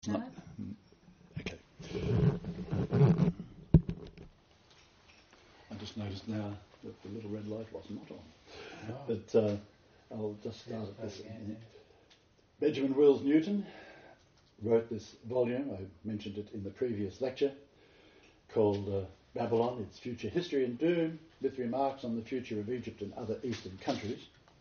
No. Okay. I just noticed now that the little red light was not on. No. But I'll just start at this. Benjamin Wills Newton wrote this volume, I mentioned it in the previous lecture, called Babylon, Its Future History and Doom, with remarks on the future of Egypt and other eastern countries,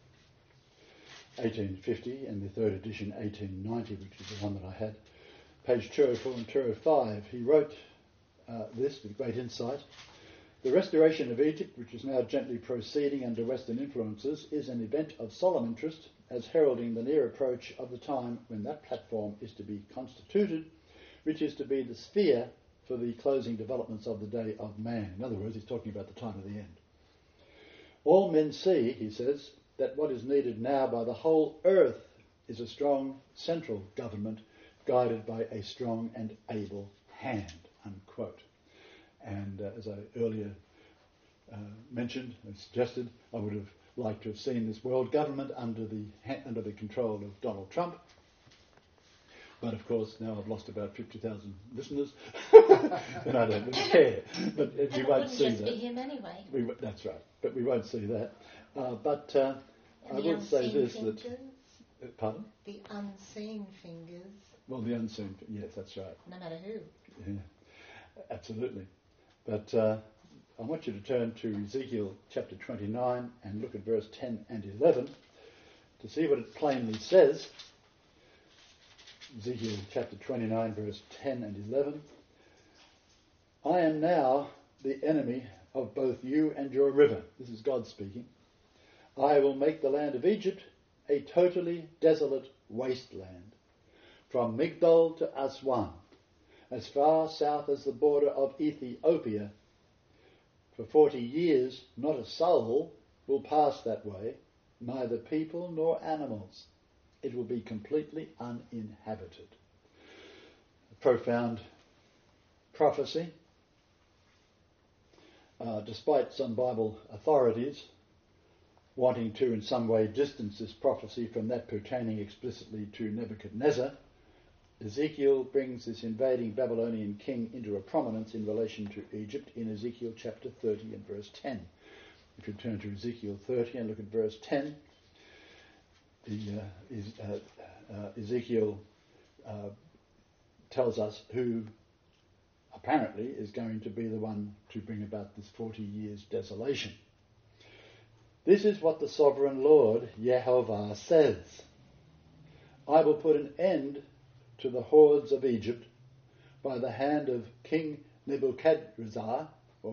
1850, and the third edition, 1890, which is the one that I had. Page 204 and 205, he wrote this with great insight. The restoration of Egypt, which is now gently proceeding under Western influences, is an event of solemn interest as heralding the near approach of the time when that platform is to be constituted, which is to be the sphere for the closing developments of the day of man. In other words, he's talking about the time of the end. All men see, he says, that what is needed now by the whole earth is a strong central government guided by a strong and able hand, unquote. And as I earlier mentioned and suggested, I would have liked to have seen this world government under the control of Donald Trump. But of course, now I've lost about 50,000 listeners, and I don't really care. But we won't see that. Just be him anyway. That's right. But we won't see that. But I will say this: that pardon? The unseen fingers. Well, the unseen. Yes, that's right. No matter who. Yeah, absolutely. But I want you to turn to Ezekiel chapter 29 and look at verse 10 and 11 to see what it plainly says. Ezekiel chapter 29, verse 10 and 11. I am now the enemy of both you and your river. This is God speaking. I will make the land of Egypt a totally desolate wasteland, from Migdol to Aswan, as far south as the border of Ethiopia. For 40 years, not a soul will pass that way, neither people nor animals. It will be completely uninhabited. A profound prophecy. Despite some Bible authorities wanting to in some way distance this prophecy from that pertaining explicitly to Nebuchadnezzar, Ezekiel brings this invading Babylonian king into a prominence in relation to Egypt in Ezekiel chapter 30 and verse 10. If you turn to Ezekiel 30 and look at verse 10, Ezekiel tells us who apparently is going to be the one to bring about this 40 years desolation. This is what the sovereign Lord, Yehovah, says. I will put an end to the hordes of Egypt by the hand of King Nebuchadrezzar,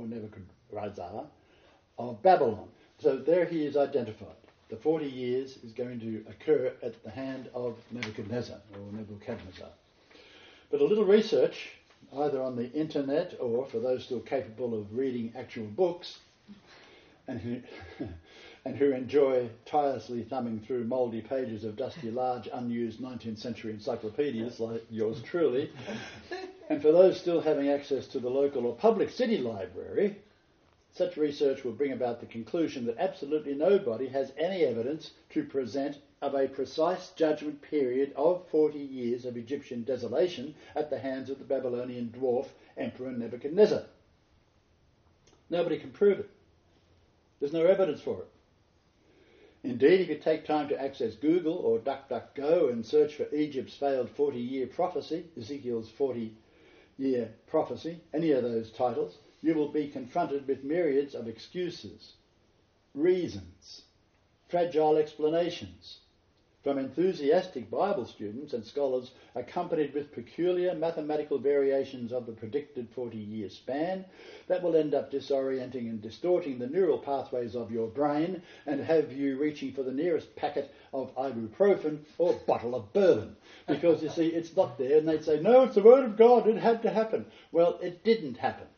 of Babylon. So there he is identified. The 40 years is going to occur at the hand of Nebuchadnezzar. But a little research, either on the internet or for those still capable of reading actual books, and who enjoy tirelessly thumbing through mouldy pages of dusty, large, unused 19th century encyclopedias like yours truly, and for those still having access to the local or public city library, such research will bring about the conclusion that absolutely nobody has any evidence to present of a precise judgment period of 40 years of Egyptian desolation at the hands of the Babylonian dwarf Emperor Nebuchadnezzar. Nobody can prove it. There's no evidence for it. Indeed, if you take time to access Google or DuckDuckGo and search for Egypt's failed 40-year prophecy, Ezekiel's 40-year prophecy, any of those titles, you will be confronted with myriads of excuses, reasons, fragile explanations, from enthusiastic Bible students and scholars accompanied with peculiar mathematical variations of the predicted 40-year span that will end up disorienting and distorting the neural pathways of your brain and have you reaching for the nearest packet of ibuprofen or bottle of bourbon. Because, you see, it's not there, and they'd say, no, it's the word of God, it had to happen. Well, it didn't happen.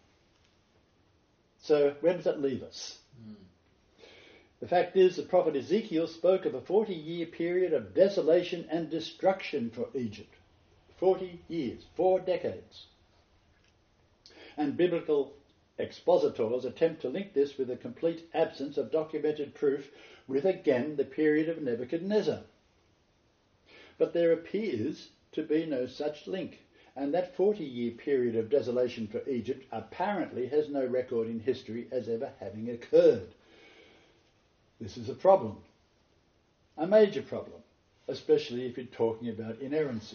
So where does that leave us? The fact is, the prophet Ezekiel spoke of a 40-year period of desolation and destruction for Egypt. 40 years, 4 decades. And biblical expositors attempt to link this with a complete absence of documented proof with, again, the period of Nebuchadnezzar. But there appears to be no such link, and that 40-year period of desolation for Egypt apparently has no record in history as ever having occurred. This is a problem, a major problem, especially if you're talking about inerrancy.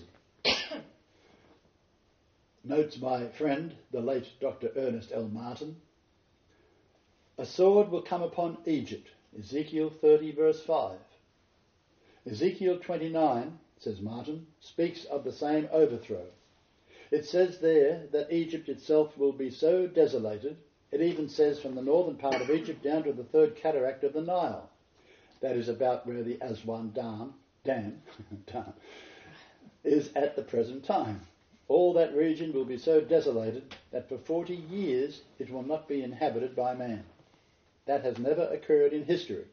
Notes my friend, the late Dr. Ernest L. Martin, a sword will come upon Egypt, Ezekiel 30 verse 5. Ezekiel 29, says Martin, speaks of the same overthrow. It says there that Egypt itself will be so desolated, it even says from the northern part of Egypt down to the third cataract of the Nile. That is about where the Aswan Dam is at the present time. All that region will be so desolated that for 40 years it will not be inhabited by man. That has never occurred in history.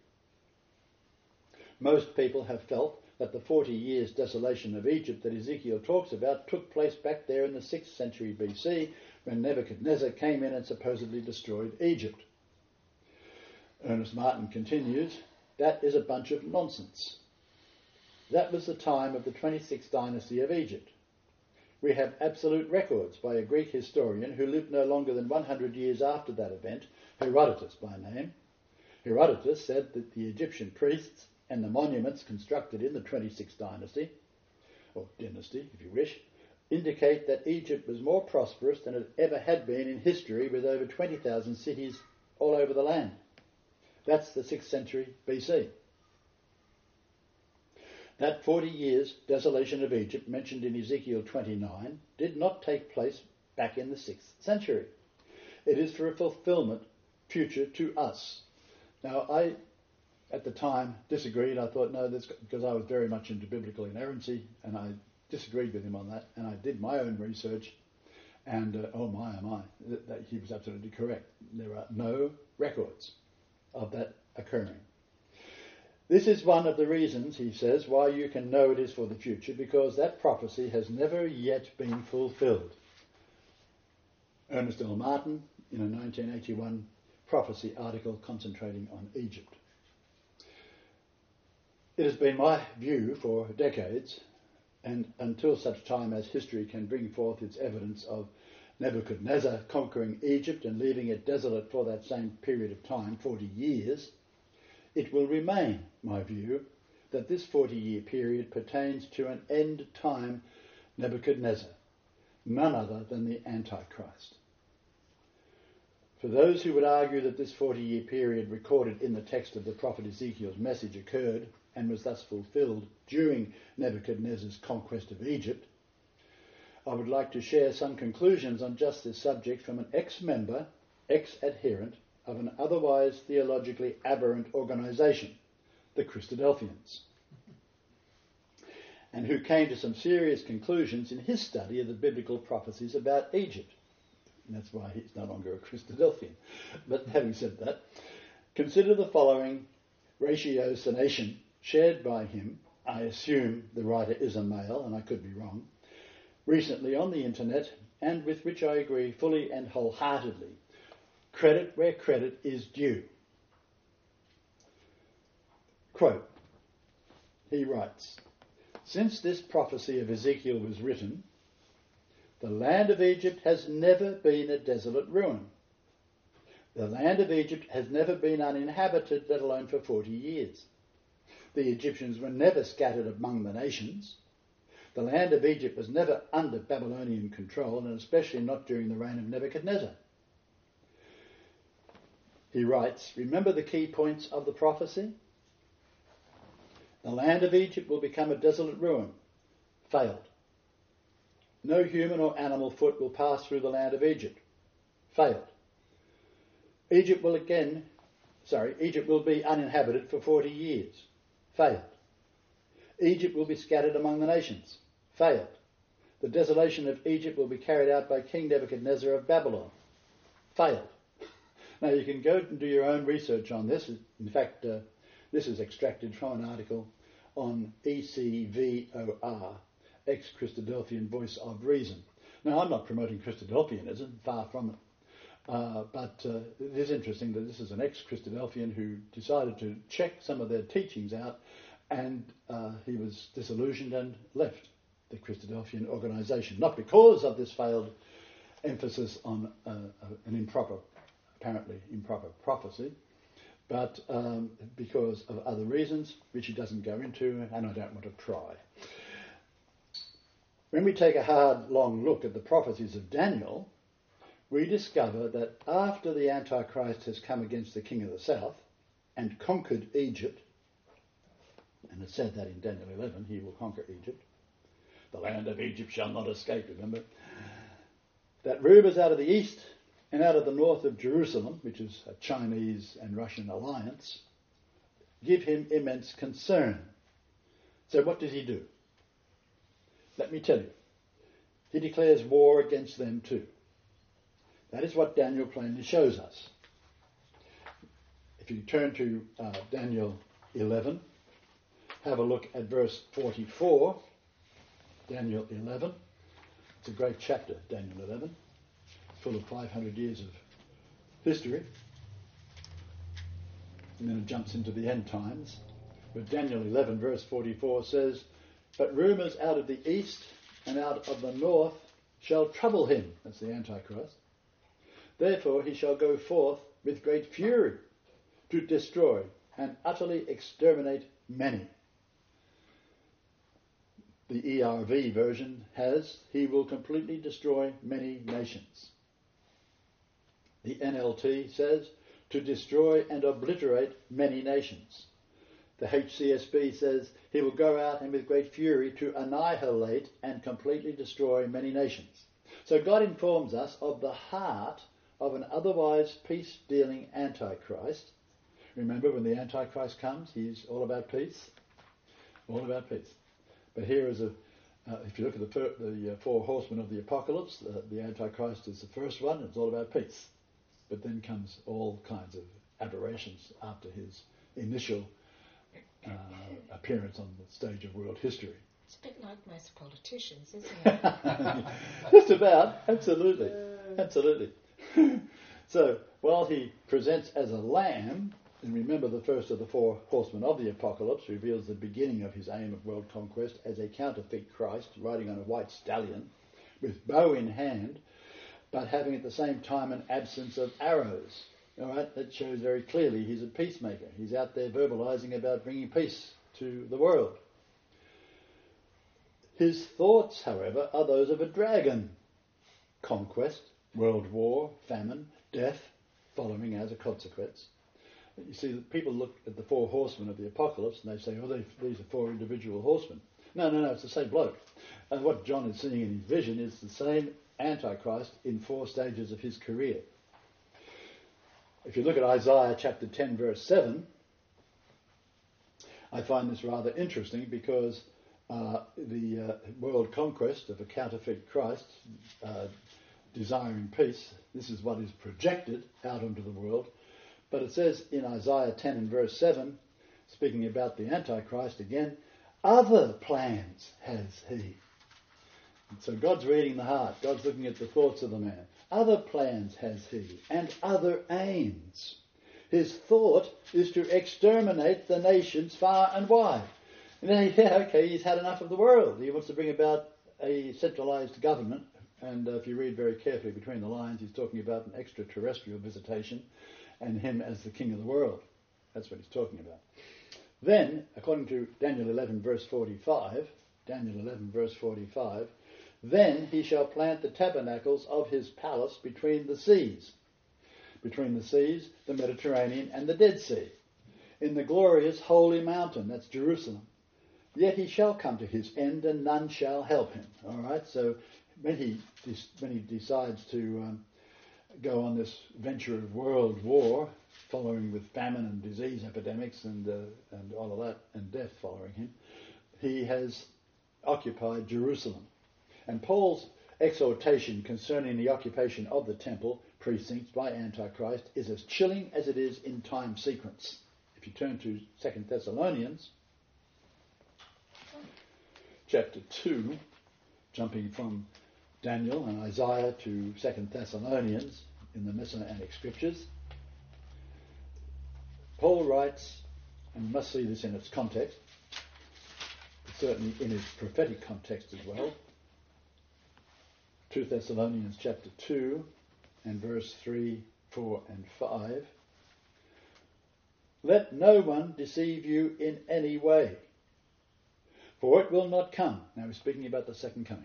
Most people have felt that the 40 years desolation of Egypt that Ezekiel talks about took place back there in the 6th century BC when Nebuchadnezzar came in and supposedly destroyed Egypt. Ernest Martin continues, that is a bunch of nonsense. That was the time of the 26th dynasty of Egypt. We have absolute records by a Greek historian who lived no longer than 100 years after that event, Herodotus by name. Herodotus said that the Egyptian priests and the monuments constructed in the 26th dynasty, or dynasty if you wish, indicate that Egypt was more prosperous than it ever had been in history, with over 20,000 cities all over the land. That's the 6th century BC. That 40 years desolation of Egypt mentioned in Ezekiel 29 did not take place back in the 6th century. It is for a fulfillment future to us. Now, I, at the time, disagreed. I thought, no, that's because I was very much into biblical inerrancy, and I disagreed with him on that, and I did my own research, and oh my, that he was absolutely correct. There are no records of that occurring. This is one of the reasons, he says, why you can know it is for the future, because that prophecy has never yet been fulfilled. Ernest L. Martin, in a 1981 prophecy article concentrating on Egypt. It has been my view for decades, and until such time as history can bring forth its evidence of Nebuchadnezzar conquering Egypt and leaving it desolate for that same period of time, 40 years, it will remain my view that this 40-year period pertains to an end-time Nebuchadnezzar, none other than the Antichrist. For those who would argue that this 40-year period recorded in the text of the prophet Ezekiel's message occurred and was thus fulfilled during Nebuchadnezzar's conquest of Egypt, I would like to share some conclusions on just this subject from an ex-member, ex-adherent of an otherwise theologically aberrant organisation, the Christadelphians, and who came to some serious conclusions in his study of the biblical prophecies about Egypt. And that's why he's no longer a Christadelphian. But having said that, consider the following ratiocination shared by him, I assume the writer is a male, and I could be wrong, recently on the internet, and with which I agree fully and wholeheartedly. Credit where credit is due. Quote, he writes, since this prophecy of Ezekiel was written, the land of Egypt has never been a desolate ruin. The land of Egypt has never been uninhabited, let alone for 40 years. The Egyptians were never scattered among the nations. The land of Egypt was never under Babylonian control, and especially not during the reign of Nebuchadnezzar. He writes, remember the key points of the prophecy? The land of Egypt will become a desolate ruin. Failed. No human or animal foot will pass through the land of Egypt. Failed. Egypt will be uninhabited for 40 years. Failed. Egypt will be scattered among the nations. Failed. The desolation of Egypt will be carried out by King Nebuchadnezzar of Babylon. Failed. Now you can go and do your own research on this. In fact, this is extracted from an article on ECVOR, ex-Christadelphian Voice of Reason. Now I'm not promoting Christadelphianism, far from it. But it is interesting that this is an ex-Christadelphian who decided to check some of their teachings out, and he was disillusioned and left. the Christadelphian organisation, not because of this failed emphasis on an apparently improper prophecy, but because of other reasons, which he doesn't go into, and I don't want to try. When we take a hard, long look at the prophecies of Daniel, we discover that after the Antichrist has come against the king of the south and conquered Egypt, and it said that in Daniel 11, he will conquer Egypt. The land of Egypt shall not escape, remember? That rulers out of the east and out of the north of Jerusalem, which is a Chinese and Russian alliance, give him immense concern. So what does he do? Let me tell you. He declares war against them too. That is what Daniel plainly shows us. If you turn to Daniel 11, have a look at verse 44. Daniel 11. It's a great chapter, Daniel 11, full of 500 years of history. And then it jumps into the end times. But Daniel 11, verse 44 says, "But rumours out of the east and out of the north shall trouble him," that's the Antichrist. "Therefore he shall go forth with great fury to destroy and utterly exterminate many." The ERV version has, "He will completely destroy many nations." The NLT says, "to destroy and obliterate many nations." The HCSB says, "He will go out and with great fury to annihilate and completely destroy many nations." So God informs us of the heart of an otherwise peace-dealing Antichrist. Remember, when the Antichrist comes, he's all about peace. All about peace. But here is if you look at the four horsemen of the apocalypse, the Antichrist is the first one. It's all about peace. But then comes all kinds of aberrations after his initial appearance on the stage of world history. It's a bit like most politicians, isn't it? Just about. Absolutely. Absolutely. So, while he presents as a lamb, and remember the first of the four horsemen of the apocalypse reveals the beginning of his aim of world conquest as a counterfeit Christ riding on a white stallion with bow in hand, but having at the same time an absence of arrows. All right, that shows very clearly he's a peacemaker. He's out there verbalizing about bringing peace to the world. His thoughts, however, are those of a dragon. Conquest, world war, famine, death, following as a consequence. You see, people look at the four horsemen of the apocalypse and they say, "Oh, these are four individual horsemen." No, it's the same bloke. And what John is seeing in his vision is the same Antichrist in four stages of his career. If you look at Isaiah chapter 10, verse 7, I find this rather interesting because the world conquest of a counterfeit Christ, desiring peace, this is what is projected out into the world. But it says in Isaiah 10 and verse 7, speaking about the Antichrist again, "Other plans has he." And so God's reading the heart. God's looking at the thoughts of the man. "Other plans has he, and other aims. His thought is to exterminate the nations far and wide." And he's had enough of the world. He wants to bring about a centralised government. And if you read very carefully between the lines, he's talking about an extraterrestrial visitation and him as the king of the world. That's what he's talking about. Then, according to Daniel 11 verse 45, "Then he shall plant the tabernacles of his palace between the seas, the Mediterranean and the Dead Sea, in the glorious holy mountain," that's Jerusalem. "Yet he shall come to his end and none shall help him." All right, so when he decides to go on this venture of world war, following with famine and disease epidemics and all of that, and death following him, he has occupied Jerusalem. And Paul's exhortation concerning the occupation of the temple precincts by Antichrist is as chilling as it is in time sequence. If you turn to 2 Thessalonians, chapter 2, jumping from Daniel and Isaiah to 2 Thessalonians in the Messianic Scriptures, Paul writes, and you must see this in its context, certainly in its prophetic context as well. 2 Thessalonians chapter 2 and verse 3, 4 and 5. Let no one deceive you in any way, for it will not come. Now we're speaking about the second coming.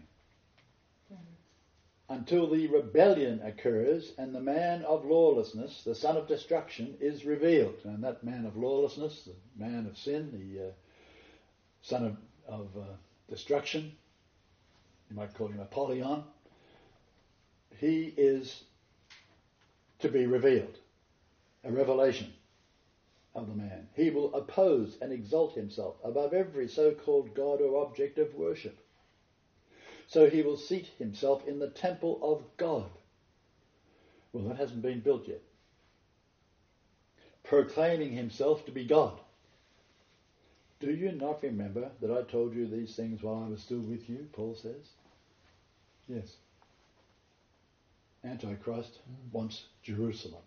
Until the rebellion occurs and the man of lawlessness, the son of destruction, is revealed. And that man of lawlessness, the man of sin, the son of destruction, you might call him Apollyon, he is to be revealed, a revelation of the man. He will oppose and exalt himself above every so-called God or object of worship. So he will seat himself in the temple of God. Well, that hasn't been built yet. Proclaiming himself to be God. Do you not remember that I told you these things while I was still with you, Paul says? Yes. Antichrist wants Jerusalem.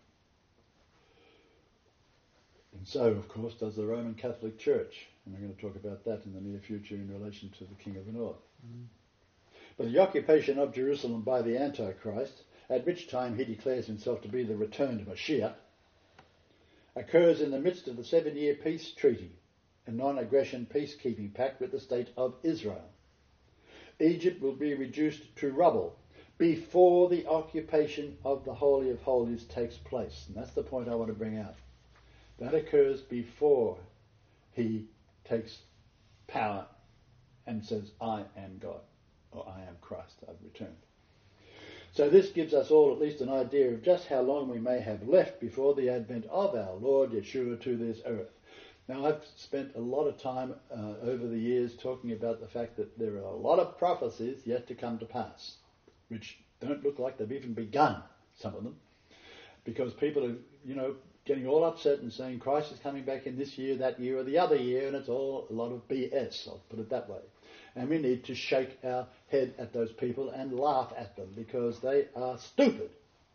And so, of course, does the Roman Catholic Church. And we're going to talk about that in the near future in relation to the King of the North. But the occupation of Jerusalem by the Antichrist, at which time he declares himself to be the returned Mashiach, occurs in the midst of the 7-year peace treaty, a non-aggression peacekeeping pact with the state of Israel. Egypt will be reduced to rubble before the occupation of the Holy of Holies takes place. And that's the point I want to bring out. That occurs before he takes power and says, I am God, or I am Christ, I've returned. So this gives us all at least an idea of just how long we may have left before the advent of our Lord Yeshua to this earth. Now, I've spent a lot of time over the years talking about the fact that there are a lot of prophecies yet to come to pass, which don't look like they've even begun, some of them, because people are, getting all upset and saying Christ is coming back in this year, that year, or the other year, and it's all a lot of BS, I'll put it that way. And we need to shake our head at those people and laugh at them because they are stupid.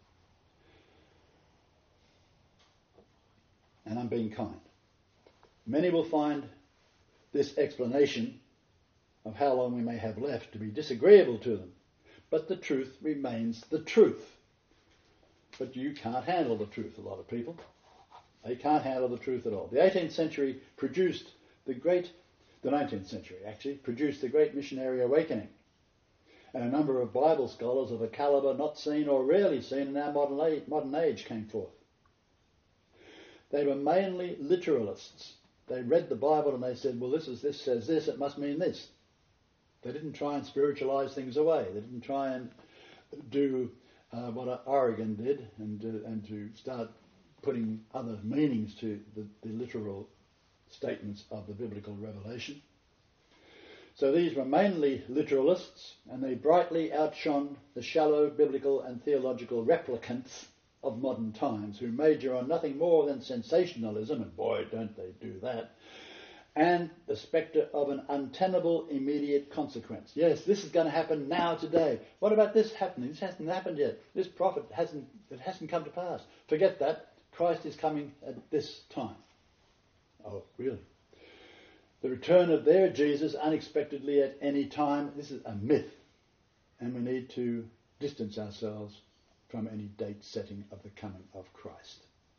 And I'm being kind. Many will find this explanation of how long we may have left to be disagreeable to them. But the truth remains the truth. But you can't handle the truth, a lot of people. They can't handle the truth at all. The 18th century produced the 19th century actually, produced the great missionary awakening. And a number of Bible scholars of a calibre not seen or rarely seen in our modern age came forth. They were mainly literalists. They read the Bible and they said, well, this says this, it must mean this. They didn't try and spiritualise things away. They didn't try and do what Origen did and to start putting other meanings to the literal statements of the biblical revelation. So these were mainly literalists, and they brightly outshone the shallow biblical and theological replicants of modern times who major on nothing more than sensationalism, and boy, don't they do that, and the spectre of an untenable immediate consequence. Yes, this is going to happen now, today. What about this happening? This hasn't happened yet. This prophet hasn't come to pass. Forget that. Christ is coming at this time. Oh, really? The return of their Jesus unexpectedly at any time, this is a myth. And we need to distance ourselves from any date setting of the coming of Christ.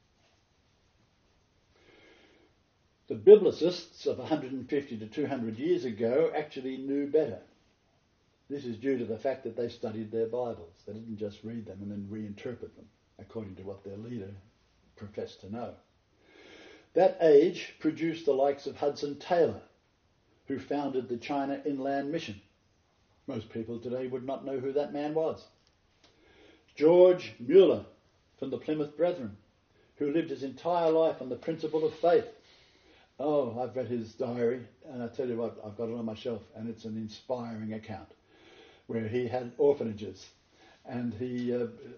The biblicists of 150 to 200 years ago actually knew better. This is due to the fact that they studied their Bibles. They didn't just read them and then reinterpret them according to what their leader professed to know. That age produced the likes of Hudson Taylor, who founded the China Inland Mission. Most people today would not know who that man was. George Mueller from the Plymouth Brethren, who lived his entire life on the principle of faith. Oh, I've read his diary, and I tell you what, I've got it on my shelf, and it's an inspiring account, where he had orphanages, and he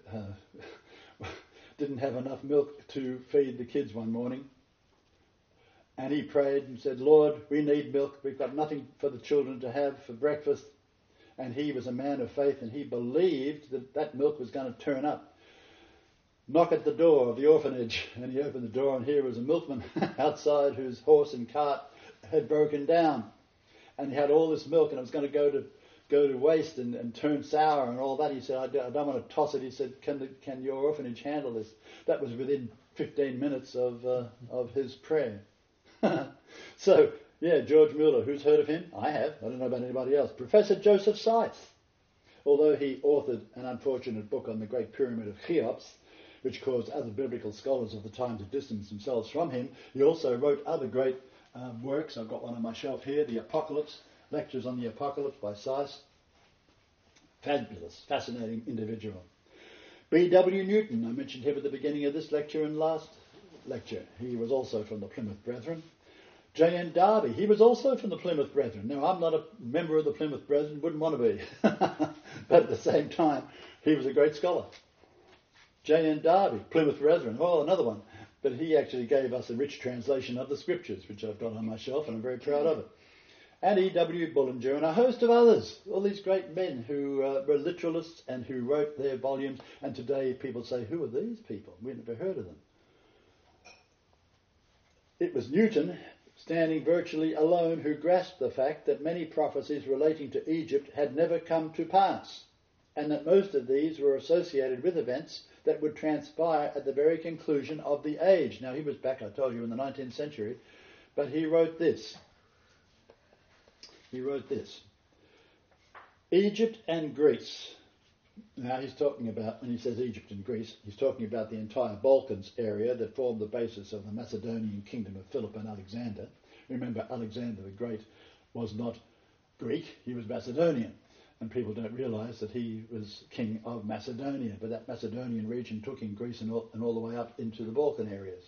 didn't have enough milk to feed the kids one morning, and he prayed and said, Lord, we need milk, we've got nothing for the children to have for breakfast, and he was a man of faith, and he believed that that milk was going to turn up. Knock at the door of the orphanage, and he opened the door, and here was a milkman outside whose horse and cart had broken down. and he had all this milk, and it was going to go to waste and turn sour and all that. He said, I don't want to toss it. He said, can your orphanage handle this? That was within 15 minutes of his prayer. So, yeah, George Mueller, who's heard of him? I have. I don't know about anybody else. Professor Joseph Seiss, although he authored an unfortunate book on the Great Pyramid of Cheops, which caused other biblical scholars of the time to distance themselves from him, he also wrote other great works. I've got one on my shelf here, The Apocalypse, Lectures on the Apocalypse by Seiss. Fabulous, fascinating individual. B.W. Newton, I mentioned him at the beginning of this lecture and last lecture. He was also from the Plymouth Brethren. J.N. Darby, he was also from the Plymouth Brethren. Now, I'm not a member of the Plymouth Brethren, wouldn't want to be. But at the same time, he was a great scholar. J.N. Darby, Plymouth Brethren, oh, another one. But he actually gave us a rich translation of the Scriptures, which I've got on my shelf, and I'm very proud of it. And E.W. Bullinger, and a host of others. All these great men who were literalists and who wrote their volumes. And today people say, who are these people? We've never heard of them. It was Newton, standing virtually alone, who grasped the fact that many prophecies relating to Egypt had never come to pass, and that most of these were associated with events that would transpire at the very conclusion of the age. Now, he was back, I told you, in the 19th century, but he wrote this. Egypt and Greece. Now, he's talking about, when he says Egypt and Greece, he's talking about the entire Balkans area that formed the basis of the Macedonian kingdom of Philip and Alexander. Remember, Alexander the Great was not Greek, he was Macedonian. And people don't realise that he was king of Macedonia, but that Macedonian region took in Greece and all the way up into the Balkan areas.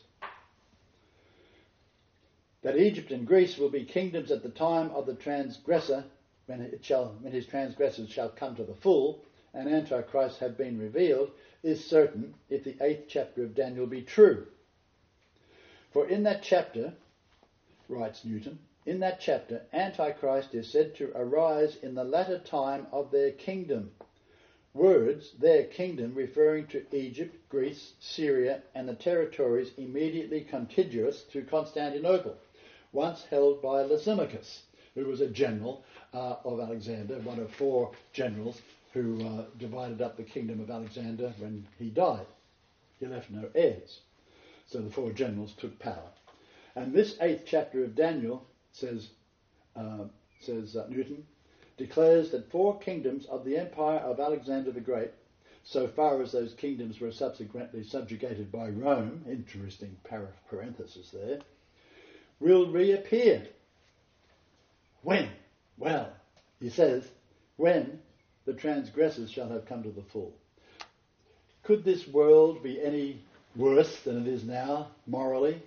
That Egypt and Greece will be kingdoms at the time of the transgressor, when his transgressors shall come to the full, and Antichrist have been revealed, is certain if the 8th chapter of Daniel be true. For in that chapter, writes Newton, in that chapter, Antichrist is said to arise in the latter time of their kingdom. Words, their kingdom, referring to Egypt, Greece, Syria, and the territories immediately contiguous to Constantinople, once held by Lysimachus, who was a general of Alexander, one of 4 generals who divided up the kingdom of Alexander when he died. He left no heirs. So the 4 generals took power. And this 8th chapter of Daniel, says Newton, declares that 4 kingdoms of the empire of Alexander the Great, so far as those kingdoms were subsequently subjugated by Rome, interesting parenthesis there, will reappear. When? Well, he says, when the transgressors shall have come to the full. Could this world be any worse than it is now, morally?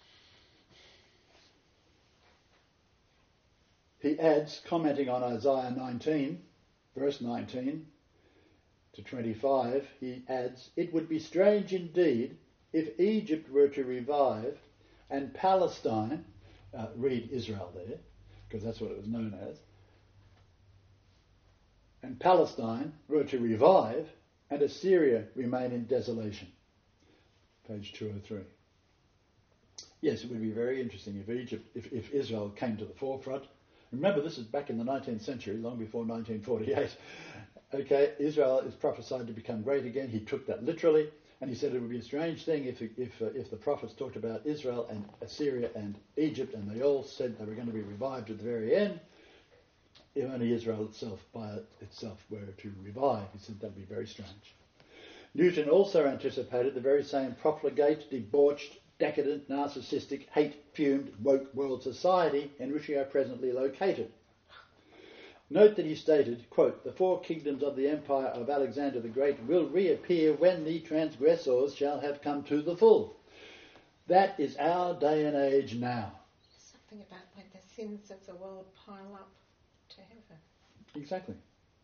He adds, commenting on Isaiah 19, verse 19 to 25, he adds, it would be strange indeed if Egypt were to revive and Palestine, read Israel there, because that's what it was known as, and Palestine were to revive and Assyria remain in desolation. Page 203. Yes, it would be very interesting if Israel came to the forefront. Remember, this is back in the 19th century, long before 1948. Okay, Israel is prophesied to become great again. He took that literally, and he said it would be a strange thing if the prophets talked about Israel and Assyria and Egypt, and they all said they were going to be revived at the very end. If only Israel itself, by itself, were to revive. He said that would be very strange. Newton also anticipated the very same profligate, debauched, decadent, narcissistic, hate-fumed, woke world society in which we are presently located. Note that he stated, quote, the 4 kingdoms of the empire of Alexander the Great will reappear when the transgressors shall have come to the full. That is our day and age now. Something about when the sins of the world pile up to heaven. Exactly.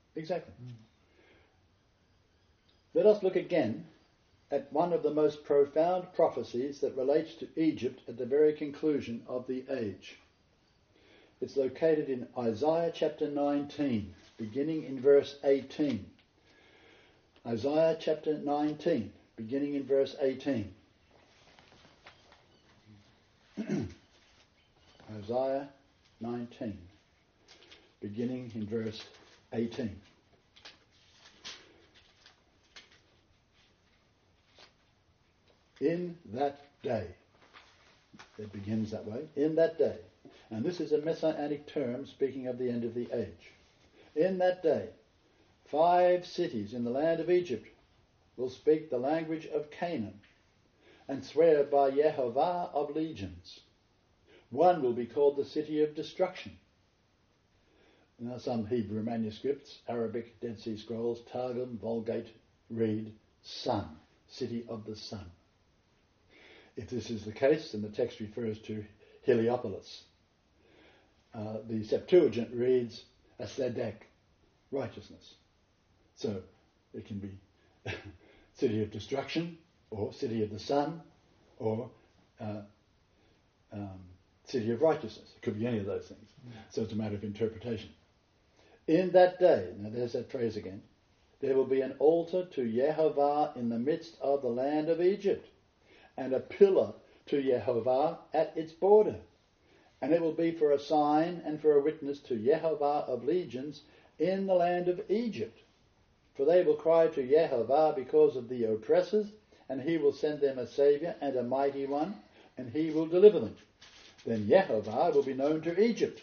Let us look again at one of the most profound prophecies that relates to Egypt at the very conclusion of the age. It's located in Isaiah chapter 19, beginning in verse 18. Isaiah chapter 19, beginning in verse 18. Isaiah 19, beginning in verse 18. In that day, it begins that way, in that day, and this is a messianic term speaking of the end of the age. In that day, 5 cities in the land of Egypt will speak the language of Canaan and swear by Yehovah of legions. One will be called the city of destruction. Now some Hebrew manuscripts, Arabic, Dead Sea Scrolls, Targum, Vulgate, read sun, city of the sun. If this is the case, then the text refers to Heliopolis. The Septuagint reads a Sedek, righteousness. So it can be city of destruction, or city of the sun, or city of righteousness. It could be any of those things. So it's a matter of interpretation. In that day, now there's that phrase again, there will be an altar to Yehovah in the midst of the land of Egypt, and a pillar to Yehovah at its border. And it will be for a sign and for a witness to Yehovah of legions in the land of Egypt. For they will cry to Yehovah because of the oppressors, and he will send them a saviour and a mighty one, and he will deliver them. Then Yehovah will be known to Egypt.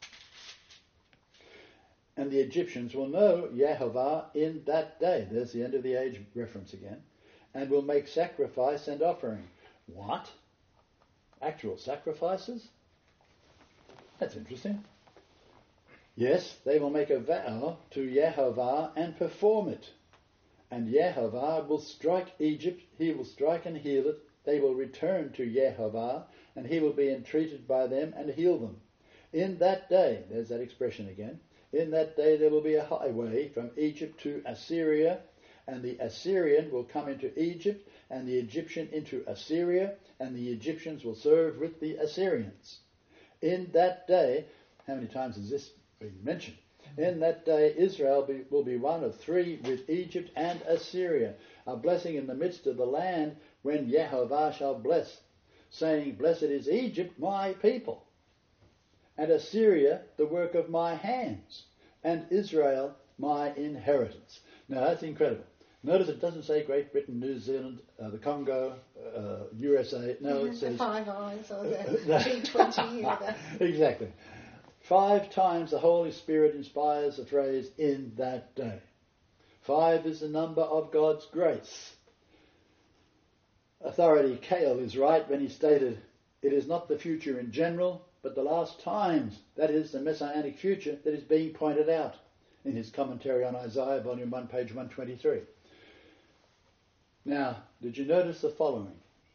And the Egyptians will know Yehovah in that day. There's the end of the age reference again. And will make sacrifice and offering. What? Actual sacrifices? That's interesting. Yes, they will make a vow to Yehovah and perform it. And Yehovah will strike Egypt, he will strike and heal it. They will return to Yehovah, and he will be entreated by them and heal them. In that day, there's that expression again, in that day there will be a highway from Egypt to Assyria, and the Assyrian will come into Egypt, and the Egyptian into Assyria, and the Egyptians will serve with the Assyrians. In that day, how many times has this been mentioned? In that day Israel will be one of 3 with Egypt and Assyria, a blessing in the midst of the land when Yehovah shall bless, saying, Blessed is Egypt, my people, and Assyria, the work of my hands, and Israel, my inheritance. Now that's incredible. Notice it doesn't say Great Britain, New Zealand, the Congo, USA. No, it says... The 5 Eyes or the G20. Exactly. 5 times the Holy Spirit inspires the phrase, in that day. 5 is the number of God's grace. Authority Cale is right when he stated, it is not the future in general, but the last times, that is the Messianic future, that is being pointed out in his commentary on Isaiah, volume 1, page 123. Now, did you notice the following?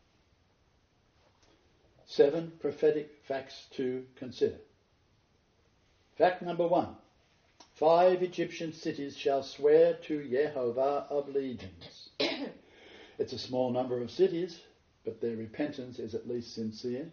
7 prophetic facts to consider. Fact number 1. 5 Egyptian cities shall swear to Yehovah of legions. It's a small number of cities, but their repentance is at least sincere.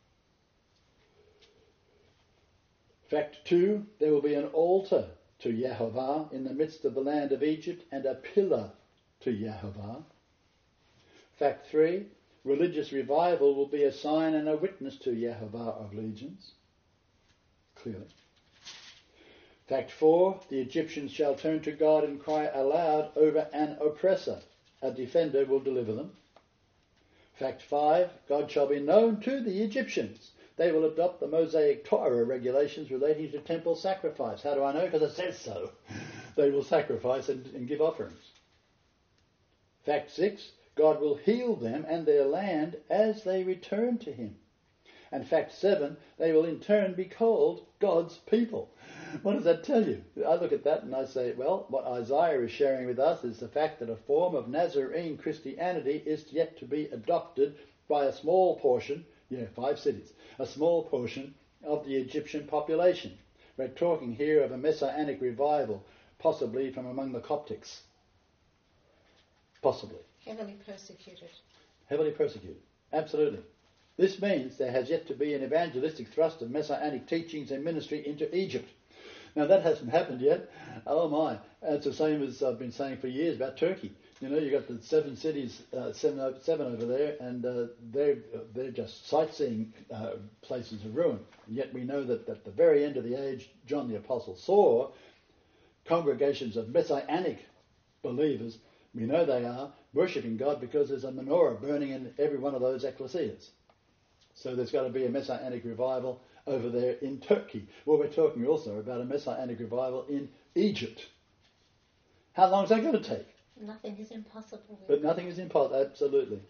Fact 2. There will be an altar to Yehovah in the midst of the land of Egypt, and a pillar to Yehovah. Fact 3. Religious revival will be a sign and a witness to Yehovah of legions. Clearly. Fact 4. The Egyptians shall turn to God and cry aloud over an oppressor. A defender will deliver them. Fact 5. God shall be known to the Egyptians. They will adopt the Mosaic Torah regulations relating to temple sacrifice. How do I know? Because it says so. They will sacrifice and give offerings. Fact 6. God will heal them and their land as they return to him. And fact 7, they will in turn be called God's people. What does that tell you? I look at that and I say, well, what Isaiah is sharing with us is the fact that a form of Nazarene Christianity is yet to be adopted by a small portion, 5 cities, a small portion of the Egyptian population. We're talking here of a messianic revival, possibly from among the Coptics. Possibly. Heavily persecuted. Heavily persecuted, absolutely. This means there has yet to be an evangelistic thrust of messianic teachings and ministry into Egypt. Now that hasn't happened yet. Oh my! It's the same as I've been saying for years about Turkey. You know, you've got the seven cities, seven over there, and they're just sightseeing places of ruin. And yet we know that at the very end of the age, John the Apostle saw congregations of Messianic believers. We know they are worshipping God because there's a menorah burning in every one of those ecclesias. So there's got to be a Messianic revival over there in Turkey. Well, we're talking also about a Messianic revival in Egypt. How long is that going to take? Nothing is impossible. But nothing is impossible, absolutely.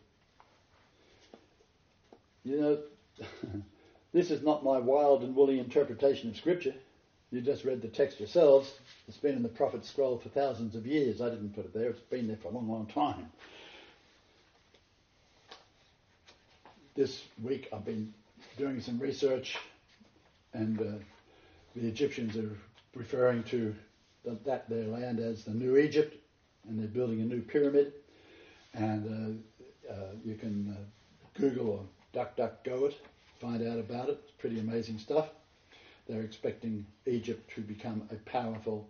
You know, this is not my wild and woolly interpretation of Scripture. You just read the text yourselves. It's been in the prophet's scroll for thousands of years. I didn't put it there. It's been there for a long, long time. This week I've been doing some research, and the Egyptians are referring to their land as the New Egypt, and they're building a new pyramid. And you can Google or DuckDuckGo it, find out about it. It's pretty amazing stuff. They're expecting Egypt to become a powerful,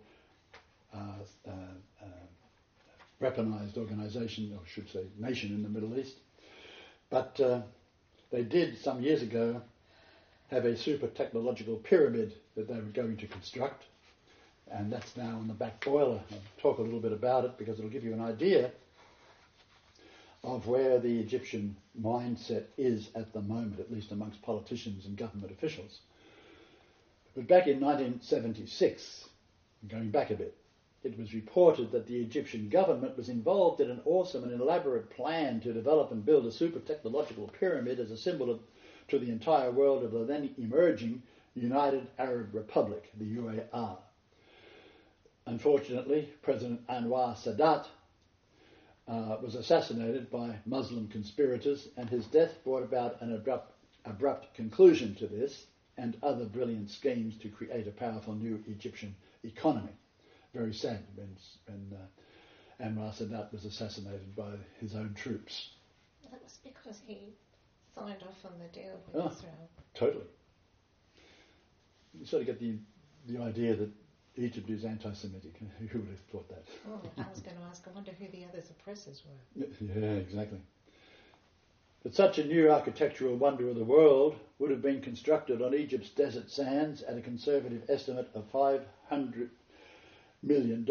weaponized organization, or I should say nation in the Middle East. But they did, some years ago, have a super technological pyramid that they were going to construct, and that's now on the back boiler. I'll talk a little bit about it because it'll give you an idea of where the Egyptian mindset is at the moment, at least amongst politicians and government officials. But back in 1976, going back a bit, it was reported that the Egyptian government was involved in an awesome and elaborate plan to develop and build a super technological pyramid as a symbol to the entire world of the then emerging United Arab Republic, the UAR. Unfortunately, President Anwar Sadat was assassinated by Muslim conspirators, and his death brought about an abrupt conclusion to this and other brilliant schemes to create a powerful new Egyptian economy. Very sad when Anwar Sadat was assassinated by his own troops. That was because he signed off on the deal with Israel. Totally. You sort of get the idea that Egypt is anti-Semitic. Who would have thought that? Oh, I was going to ask, I wonder who the other oppressors were. Yeah, exactly. But such a new architectural wonder of the world would have been constructed on Egypt's desert sands at a conservative estimate of $500 million.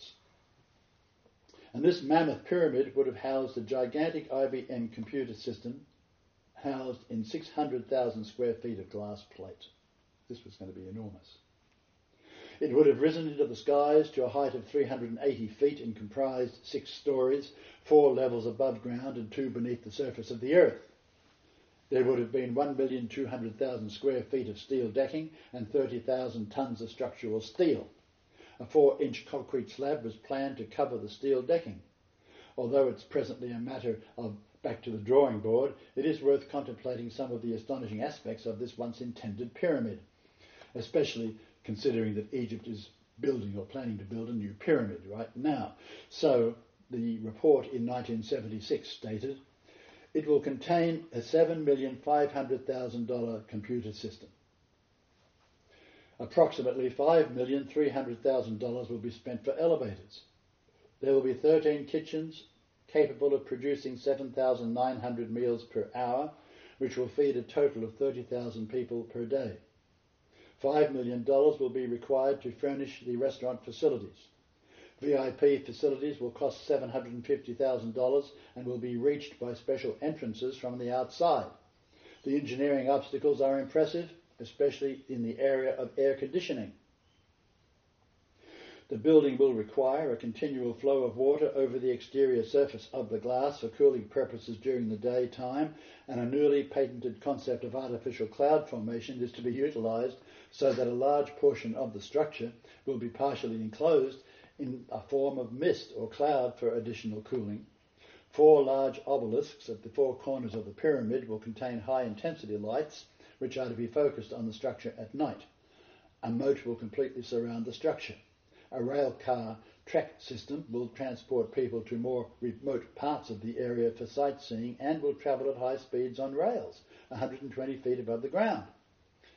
And this mammoth pyramid would have housed a gigantic IBM computer system housed in 600,000 square feet of glass plate. This was going to be enormous. It would have risen into the skies to a height of 380 feet and comprised 6 stories, 4 levels above ground and 2 beneath the surface of the earth. There would have been 1,200,000 square feet of steel decking and 30,000 tons of structural steel. A 4-inch concrete slab was planned to cover the steel decking. Although it's presently a matter of back to the drawing board, it is worth contemplating some of the astonishing aspects of this once intended pyramid, especially considering that Egypt is building or planning to build a new pyramid right now. So the report in 1976 stated, it will contain a $7,500,000 computer system. Approximately $5,300,000 will be spent for elevators. There will be 13 kitchens capable of producing 7,900 meals per hour, which will feed a total of 30,000 people per day. $5 million will be required to furnish the restaurant facilities. VIP facilities will cost $750,000 and will be reached by special entrances from the outside. The engineering obstacles are impressive, especially in the area of air conditioning. The building will require a continual flow of water over the exterior surface of the glass for cooling purposes during the daytime, and a newly patented concept of artificial cloud formation is to be utilised so that a large portion of the structure will be partially enclosed in a form of mist or cloud for additional cooling. 4 large obelisks at the 4 corners of the pyramid will contain high-intensity lights, which are to be focused on the structure at night. A moat will completely surround the structure. A rail car track system will transport people to more remote parts of the area for sightseeing and will travel at high speeds on rails, 120 feet above the ground.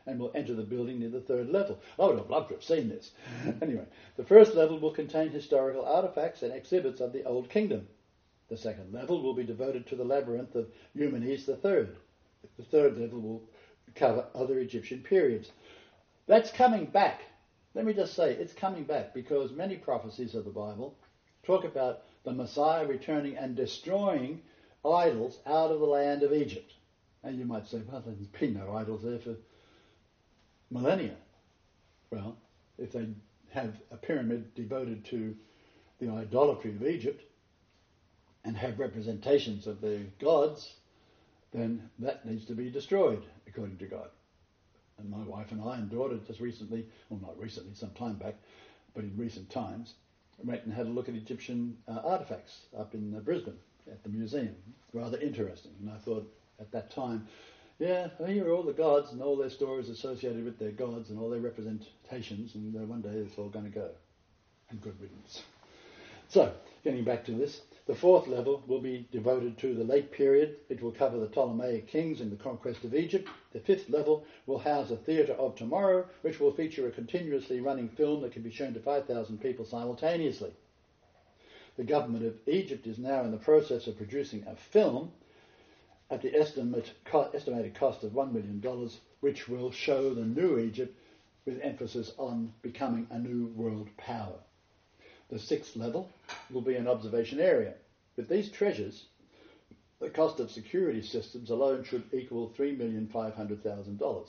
and will enter the building near the third level. I would have loved to have seen this. Anyway, the first level will contain historical artefacts and exhibits of the Old Kingdom. The second level will be devoted to the labyrinth of Eumenes III. The third level will cover other Egyptian periods. That's coming back. Let me just say, it's coming back because many prophecies of the Bible talk about the Messiah returning and destroying idols out of the land of Egypt. And you might say, well, there's been no idols there for millennia. Well, if they have a pyramid devoted to the idolatry of Egypt and have representations of the gods, then that needs to be destroyed, according to God. And my wife and I and daughter just recently, well not recently, some time back, but in recent times, went and had a look at Egyptian artefacts up in Brisbane at the museum. Rather interesting. And I thought at that time, yeah, here are all the gods and all their stories associated with their gods and all their representations, and one day it's all going to go. And good riddance. So, getting back to this, the fourth level will be devoted to the late period. It will cover the Ptolemaic kings and the conquest of Egypt. The fifth level will house a theatre of tomorrow, which will feature a continuously running film that can be shown to 5,000 people simultaneously. The government of Egypt is now in the process of producing a film at the estimated cost of $1 million, which will show the new Egypt with emphasis on becoming a new world power. The sixth level will be an observation area. With these treasures, the cost of security systems alone should equal $3,500,000.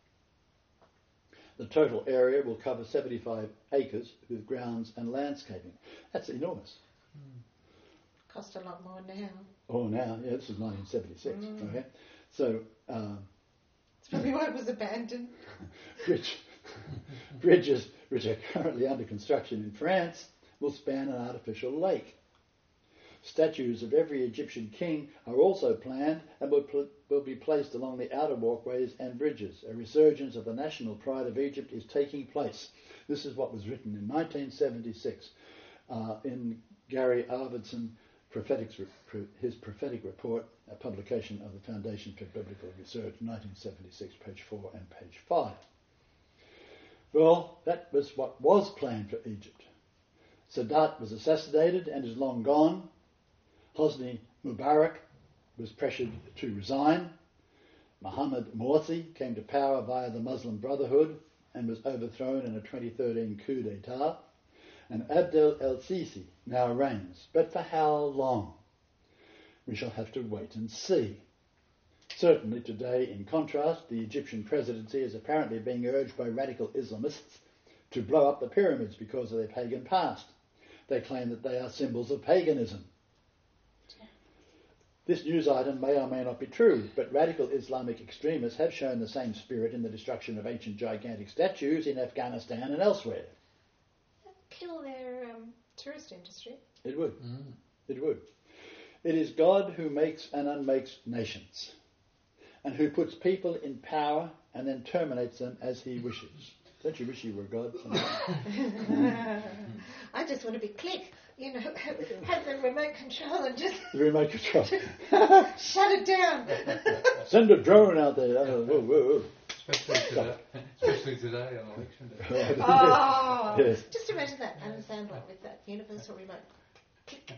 The total area will cover 75 acres with grounds and landscaping. That's enormous. Cost a lot more now. Oh, now, yeah, this is 1976. Okay, so it's probably why it was abandoned. Bridges, which are currently under construction in France, will span an artificial lake. Statues of every Egyptian king are also planned and will be placed along the outer walkways and bridges. A resurgence of the national pride of Egypt is taking place. This is what was written in 1976 in Gary Arvidson, his prophetic report, a publication of the Foundation for Biblical Research, 1976, page 4 and page 5. Well, that was what was planned for Egypt. Sadat was assassinated and is long gone. Hosni Mubarak was pressured to resign. Mohammed Morsi came to power via the Muslim Brotherhood and was overthrown in a 2013 coup d'etat. And Abdel el-Sisi now reigns. But for how long? We shall have to wait and see. Certainly today, in contrast, the Egyptian presidency is apparently being urged by radical Islamists to blow up the pyramids because of their pagan past. They claim that they are symbols of paganism. This news item may or may not be true, but radical Islamic extremists have shown the same spirit in the destruction of ancient gigantic statues in Afghanistan and elsewhere. Kill their tourist industry. It would. It would. It is God who makes and unmakes nations, and who puts people in power and then terminates them as he wishes. Don't you wish you were God? I just want to be click, have the remote control and just... The remote control. Shut it down. Send a drone out there. Oh, whoa, whoa, whoa. Especially today on election day. Oh, yes. Just imagine that, Adam Sandler with that universal remote. Click.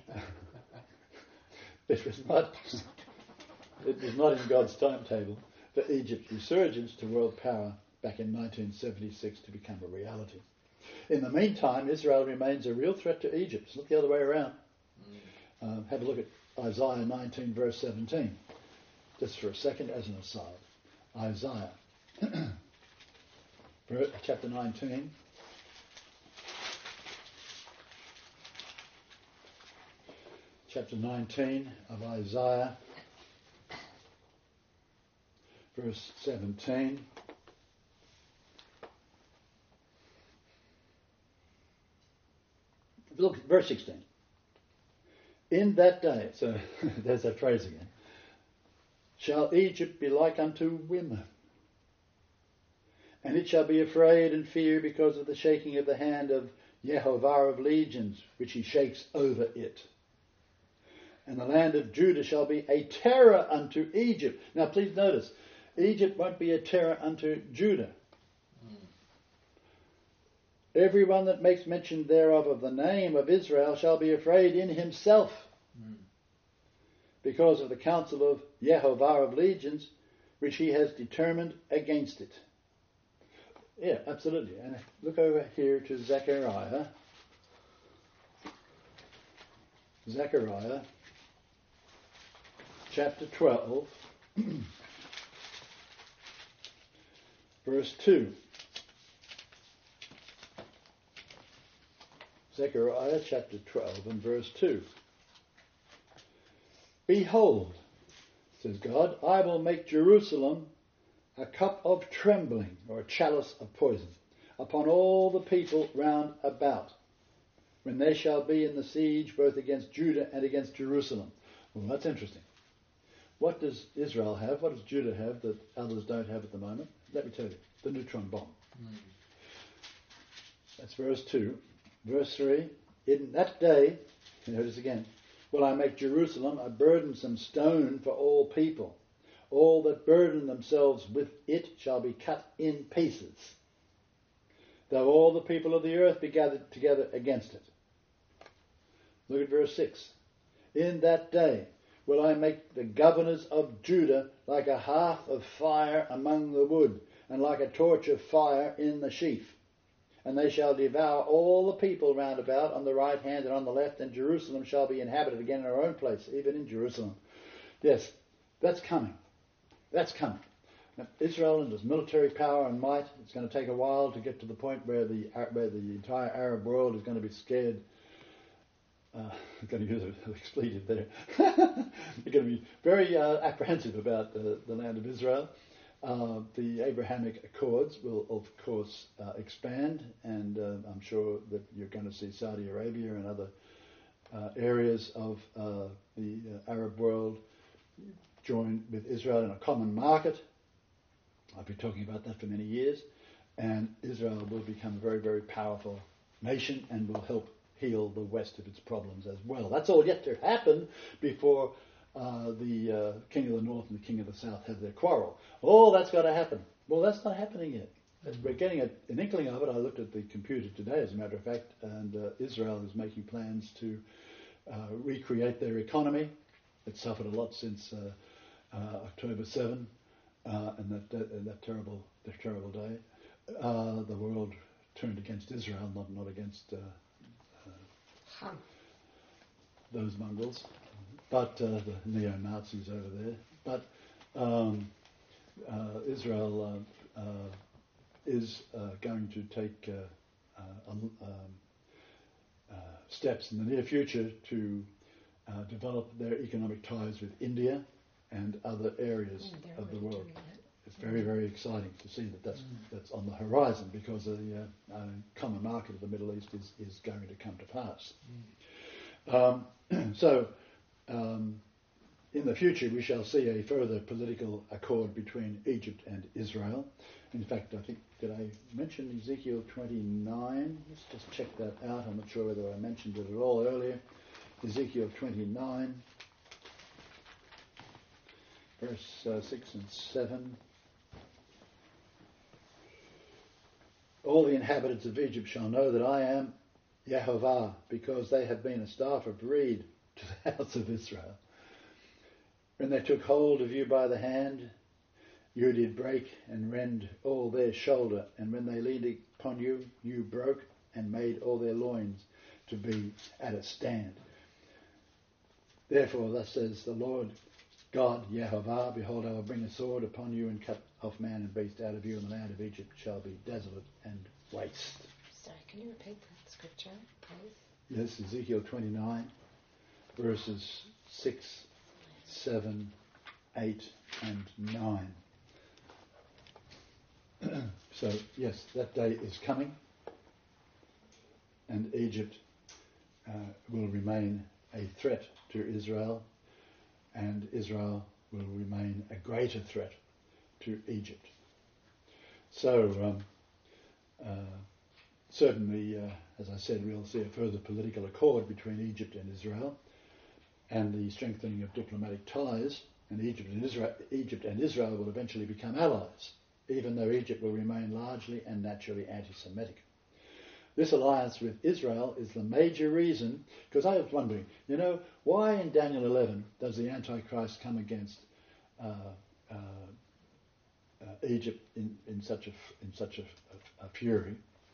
It was not in God's timetable for Egypt's resurgence to world power back in 1976 to become a reality. In the meantime, Israel remains a real threat to Egypt. It's not the other way around. Have a look at Isaiah 19, verse 17. Just for a second, as an aside. Isaiah, chapter 19. Chapter 19 of Isaiah, verse 17. Look, verse 16. In that day, so there's that phrase again, shall Egypt be like unto women, and it shall be afraid and fear because of the shaking of the hand of Jehovah of legions, which he shakes over it. And the land of Judah shall be a terror unto Egypt. Now please notice, Egypt won't be a terror unto Judah. Everyone that makes mention thereof of the name of Israel shall be afraid in himself, because of the counsel of Yehovah of legions, which he has determined against it. Yeah, absolutely. And look over here to Zechariah. Zechariah chapter 12, verse 2. Zechariah chapter 12 and verse 2. Behold, says God, I will make Jerusalem a cup of trembling, or a chalice of poison, upon all the people round about, when they shall be in the siege both against Judah and against Jerusalem. Well, that's interesting. What does Israel have? What does Judah have that others don't have at the moment? Let me tell you, the neutron bomb. That's verse 2. Verse 3, in that day, notice again, will I make Jerusalem a burdensome stone for all people. All that burden themselves with it shall be cut in pieces, though all the people of the earth be gathered together against it. Look at verse 6. In that day will I make the governors of Judah like a hearth of fire among the wood, and like a torch of fire in the sheaf. And they shall devour all the people round about on the right hand and on the left, and Jerusalem shall be inhabited again in her own place, even in Jerusalem. Yes, that's coming. That's coming. Now, Israel and its military power and might, it's going to take a while to get to the point where the entire Arab world is going to be scared. I'm going to use an expletive there. They're going to be very apprehensive about the land of Israel. The Abrahamic Accords will, of course, expand, and I'm sure that you're going to see Saudi Arabia and other areas of the Arab world join with Israel in a common market. I've been talking about that for many years, and Israel will become a very, very powerful nation and will help heal the West of its problems as well. That's all yet to happen before the king of the north and the king of the south have their quarrel. Oh, that's got to happen. Well, that's not happening yet. We're getting an inkling of it. I looked at the computer today, as a matter of fact, and Israel is making plans to recreate their economy. It's suffered a lot since October 7 and that terrible day. The world turned against Israel, not against those mongrels, but the neo-Nazis over there. But Israel is going to take steps in the near future to develop their economic ties with India and other areas of the world. It's very, very exciting to see that's on the horizon, because the common market of the Middle East is going to come to pass. In the future we shall see a further political accord between Egypt and Israel. In fact, I think, did I mention Ezekiel 29? Let's just check that out. I'm not sure whether I mentioned it at all earlier. Ezekiel 29, verse 6 and 7. All the inhabitants of Egypt shall know that I am Yehovah, because they have been a staff of reed to the house of Israel. When they took hold of you by the hand, you did break and rend all their shoulder, and when they leaned upon you, you broke and made all their loins to be at a stand. Therefore, thus says the Lord God, Yehovah, behold, I will bring a sword upon you and cut off man and beast out of you, and the land of Egypt shall be desolate and waste. Sorry, can you repeat that scripture, please? Yes, Ezekiel 29, verses 6, 7, 8, and 9. So, yes, that day is coming, and Egypt will remain a threat to Israel, and Israel will remain a greater threat to Egypt. So, certainly, as I said, we'll see a further political accord between Egypt and Israel, and the strengthening of diplomatic ties and Egypt and Israel will eventually become allies, even though Egypt will remain largely and naturally anti-Semitic. This alliance with Israel is the major reason, because I was wondering, why in Daniel 11 does the Antichrist come against Egypt in such a fury,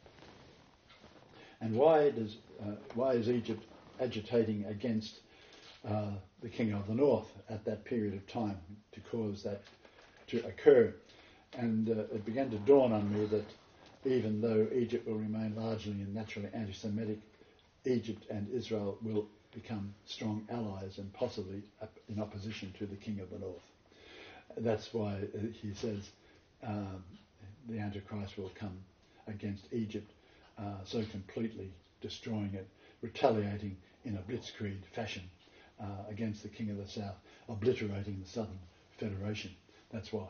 and why is Egypt agitating against the king of the north at that period of time to cause that to occur? And it began to dawn on me that even though Egypt will remain largely and naturally anti-Semitic, Egypt and Israel will become strong allies and possibly in opposition to the king of the north. That's why he says the Antichrist will come against Egypt, so completely destroying it, retaliating in a blitzkrieg fashion against the king of the south, obliterating the southern federation. That's why,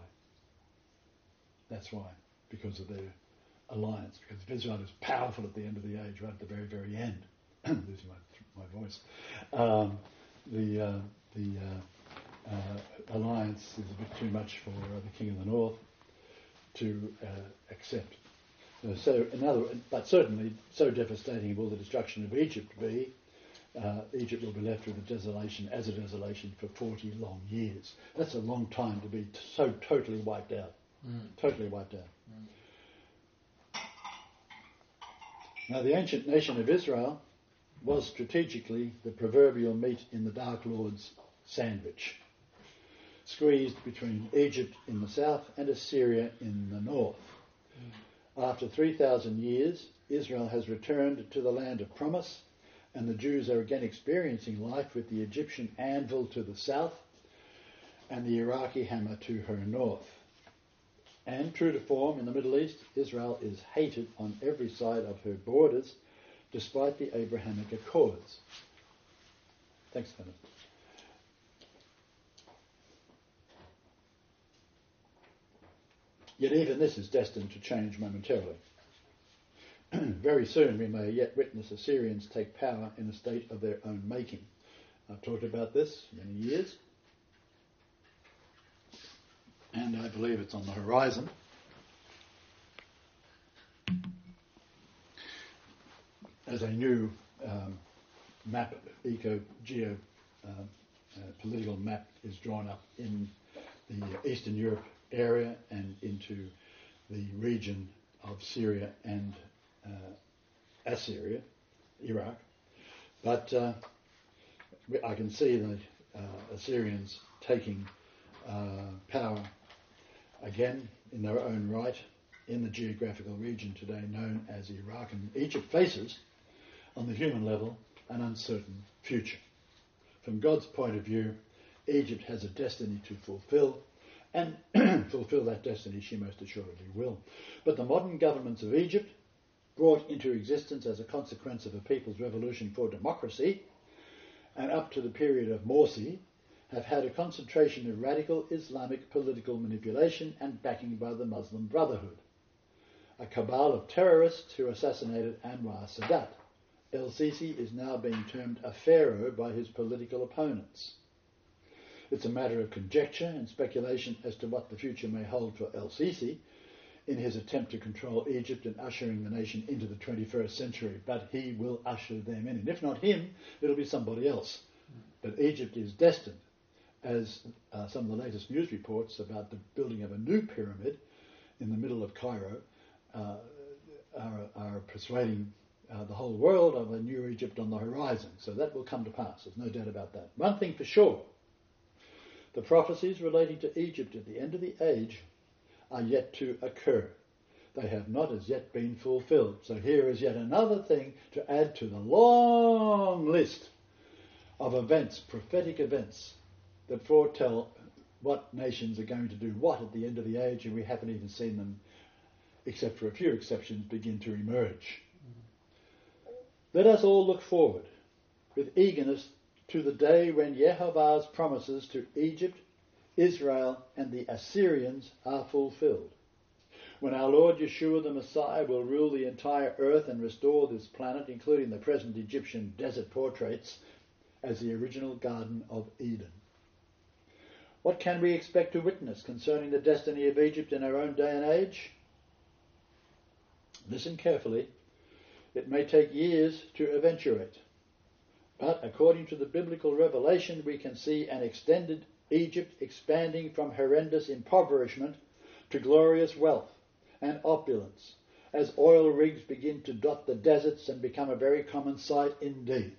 because of their alliance, because if Israel is powerful at the end of the age, right at the very, very end, losing my voice, the alliance is a bit too much for the king of the north to accept. But certainly, so devastating will the destruction of Egypt be. Egypt will be left with a desolation for 40 long years. That's a long time to be so totally wiped out. Totally wiped out. Now, the ancient nation of Israel was strategically the proverbial meat in the Dark Lord's sandwich, squeezed between Egypt in the south and Assyria in the north. After 3,000 years, Israel has returned to the land of promise, and the Jews are again experiencing life with the Egyptian anvil to the south and the Iraqi hammer to her north. And true to form in the Middle East, Israel is hated on every side of her borders, despite the Abrahamic Accords. Thanks, Kenneth. Yet even this is destined to change momentarily. Very soon we may yet witness Assyrians take power in a state of their own making. I've talked about this many years, and I believe it's on the horizon. As a new map, political map is drawn up in the Eastern Europe area and into the region of Syria and Assyria, Iraq. But I can see the Assyrians taking power again in their own right in the geographical region today known as Iraq. And Egypt faces, on the human level, an uncertain future. From God's point of view, Egypt has a destiny to fulfill, and fulfill that destiny she most assuredly will. But the modern governments of Egypt, brought into existence as a consequence of a people's revolution for democracy, and up to the period of Morsi, have had a concentration of radical Islamic political manipulation and backing by the Muslim Brotherhood, a cabal of terrorists who assassinated Anwar Sadat. El-Sisi is now being termed a pharaoh by his political opponents. It's a matter of conjecture and speculation as to what the future may hold for El-Sisi in his attempt to control Egypt and ushering the nation into the 21st century. But he will usher them in. And if not him, it'll be somebody else. But Egypt is destined, as some of the latest news reports about the building of a new pyramid in the middle of Cairo are persuading the whole world of a new Egypt on the horizon. So that will come to pass. There's no doubt about that. One thing for sure, the prophecies relating to Egypt at the end of the age are yet to occur. They have not as yet been fulfilled. So here is yet another thing to add to the long list of events, prophetic events, that foretell what nations are going to do what at the end of the age, and we haven't even seen them, except for a few exceptions, begin to emerge. Let us all look forward with eagerness to the day when Yehovah's promises to Egypt, Israel, and the Assyrians are fulfilled. When our Lord Yeshua the Messiah will rule the entire earth and restore this planet, including the present Egyptian desert portraits, as the original Garden of Eden. What can we expect to witness concerning the destiny of Egypt in our own day and age? Listen carefully. It may take years to eventuate. But according to the biblical revelation, we can see an extended Egypt expanding from horrendous impoverishment to glorious wealth and opulence as oil rigs begin to dot the deserts and become a very common sight indeed.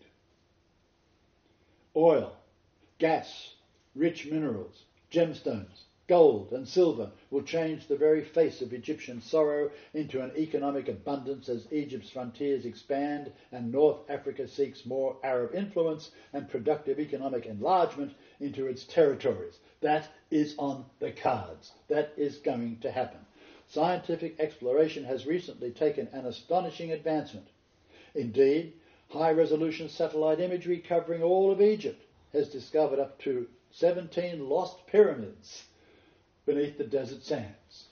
Oil, gas, rich minerals, gemstones, gold and silver will change the very face of Egyptian sorrow into an economic abundance as Egypt's frontiers expand and North Africa seeks more Arab influence and productive economic enlargement into its territories. That is on the cards. That is going to happen. Scientific exploration has recently taken an astonishing advancement. Indeed, high-resolution satellite imagery covering all of Egypt has discovered up to 17 lost pyramids beneath the desert sands,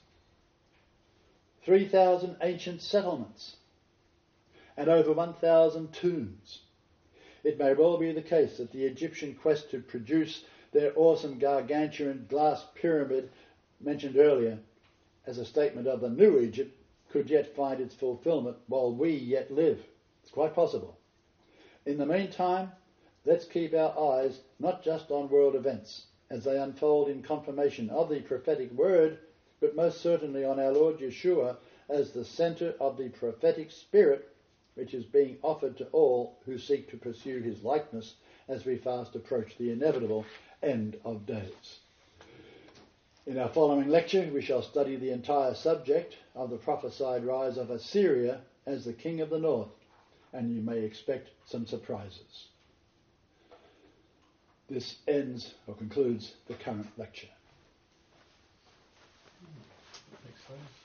3,000 ancient settlements, and over 1,000 tombs. It may well be the case that the Egyptian quest to produce their awesome gargantuan glass pyramid mentioned earlier as a statement of the new Egypt could yet find its fulfillment while we yet live. It's quite possible. In the meantime, let's keep our eyes not just on world events as they unfold in confirmation of the prophetic word, but most certainly on our Lord Yeshua as the centre of the prophetic spirit which is being offered to all who seek to pursue his likeness as we fast approach the inevitable end of days. In our following lecture, we shall study the entire subject of the prophesied rise of Assyria as the king of the north, and you may expect some surprises. This ends or concludes the current lecture. Excellent.